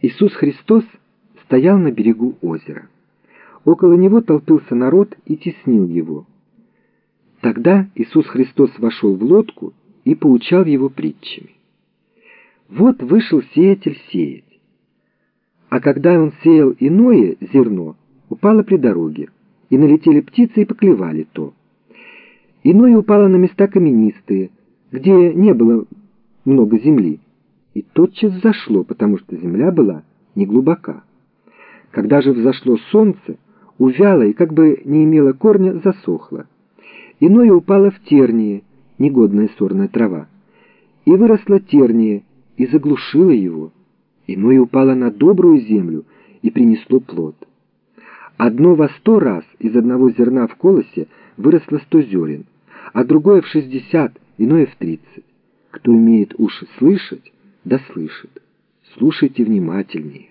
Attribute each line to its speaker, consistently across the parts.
Speaker 1: Иисус Христос стоял на берегу озера. Около него толпился народ и теснил его. Тогда Иисус Христос вошел в лодку и поучал его притчами. Вот вышел сеятель сеять. А когда он сеял иное зерно, упало при дороге, и налетели птицы и поклевали то. Иное упало на места каменистые, где не было много земли, и тотчас взошло, потому что земля была неглубока. Когда же взошло солнце, увяло и как бы не имело корня, засохло. Иное упало в тернии, негодная сорная трава, и выросла терния, и заглушила его. Иное упало на добрую землю и принесло плод. Одно во 100 раз из одного зерна в колосе выросло 100 зерен, а другое в 60, иное в 30. Кто имеет уши слышать, да слышит. Слушайте внимательнее.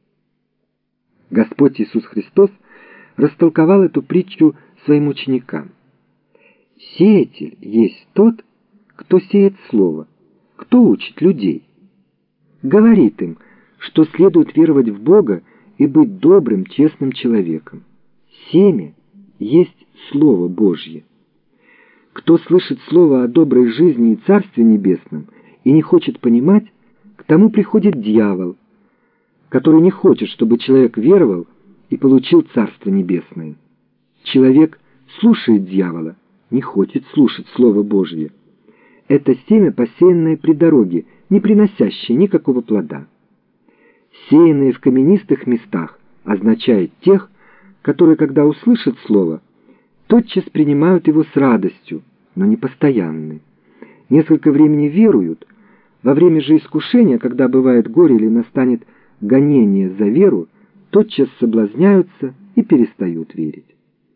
Speaker 1: Господь Иисус Христос растолковал эту притчу своим ученикам. Сеятель есть тот, кто сеет слово, кто учит людей. Говорит им, что следует веровать в Бога и быть добрым, честным человеком. Семя есть Слово Божье. Кто слышит слово о доброй жизни и Царстве Небесном и не хочет понимать, к тому приходит дьявол, который не хочет, чтобы человек веровал и получил Царство Небесное. Человек слушает дьявола, не хочет слушать Слово Божье. Это семя, посеянное при дороге, не приносящее никакого плода. Сеянное в каменистых местах означает тех, которые, когда услышат слово, тотчас принимают его с радостью, но не постоянны. Несколько времени веруют, во время же искушения, когда бывает горе или настанет гонение за веру, тотчас соблазняются и перестают верить.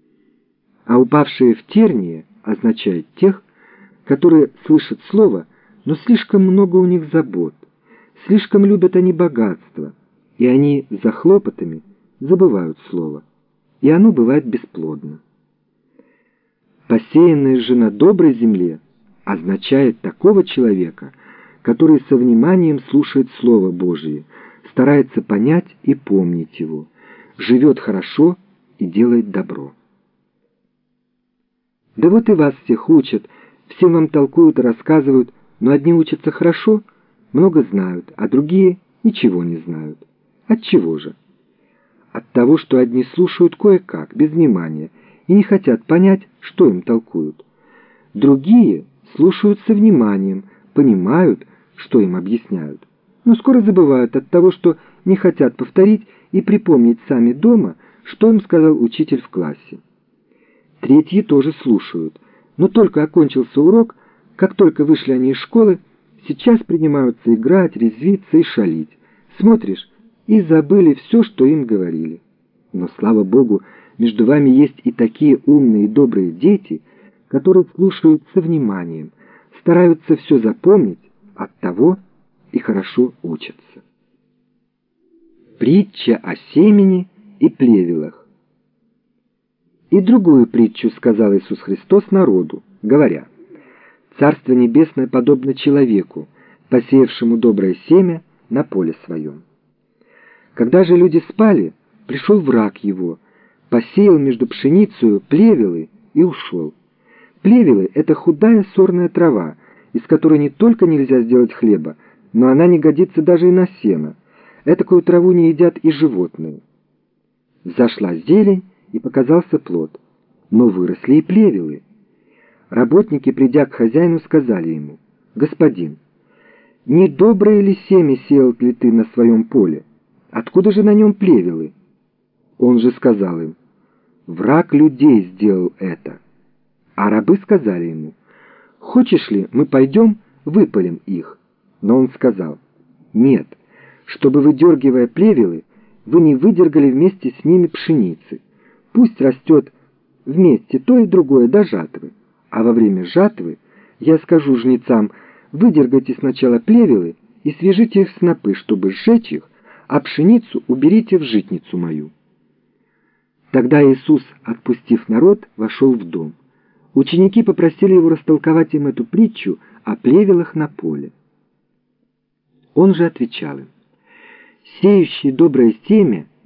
Speaker 1: А упавшие в тернии означает тех, которые слышат слово, но слишком много у них забот, слишком любят они богатство, и они за хлопотами забывают слово, и оно бывает бесплодно. Посеянное же на доброй земле означает такого человека, который со вниманием слушает Слово Божие, старается понять и помнить его, живет хорошо и делает добро. Да вот и вас всех учат, всем вам толкуют и рассказывают, но одни учатся хорошо, много знают, а другие ничего не знают. Отчего же? От того, что одни слушают кое-как, без внимания, и не хотят понять, что им толкуют. Другие слушают со вниманием, понимают, что им объясняют, но скоро забывают от того, что не хотят повторить и припомнить сами дома, что им сказал учитель в классе. Третьи тоже слушают, но только окончился урок, как только вышли они из школы, сейчас принимаются играть, резвиться и шалить. Смотришь, и забыли все, что им говорили. Но, слава Богу, между вами есть и такие умные и добрые дети, которые слушают со вниманием, стараются все запомнить, оттого и хорошо учатся. Притча о семени и плевелах. И другую притчу сказал Иисус Христос народу, говоря: «Царство Небесное подобно человеку, посеявшему доброе семя на поле своем. Когда же люди спали, пришел враг его, посеял между пшеницею плевелы и ушел. Плевелы — это худая сорная трава, из которой не только нельзя сделать хлеба, но она не годится даже и на сено. Этакую траву не едят и животные. Взошла зелень, и показался плод, но выросли и плевелы. Работники, придя к хозяину, сказали ему: «Господин, не доброе ли семя сеял ли ты на своем поле? Откуда же на нем плевелы?» Он же сказал им: «Враг людей сделал это». А рабы сказали ему: «Хочешь ли, мы пойдем, выпалим их?» Но он сказал: «Нет, чтобы, выдергивая плевелы, вы не выдергали вместе с ними пшеницы. Пусть растет вместе то и другое до жатвы, а во время жатвы я скажу жнецам: выдергайте сначала плевелы и свяжите их в снопы, чтобы сжечь их, а пшеницу уберите в житницу мою». Тогда Иисус, отпустив народ, вошел в дом. Ученики попросили его растолковать им эту притчу о плевелах на поле. Он же отвечал им: Сеющий доброе семя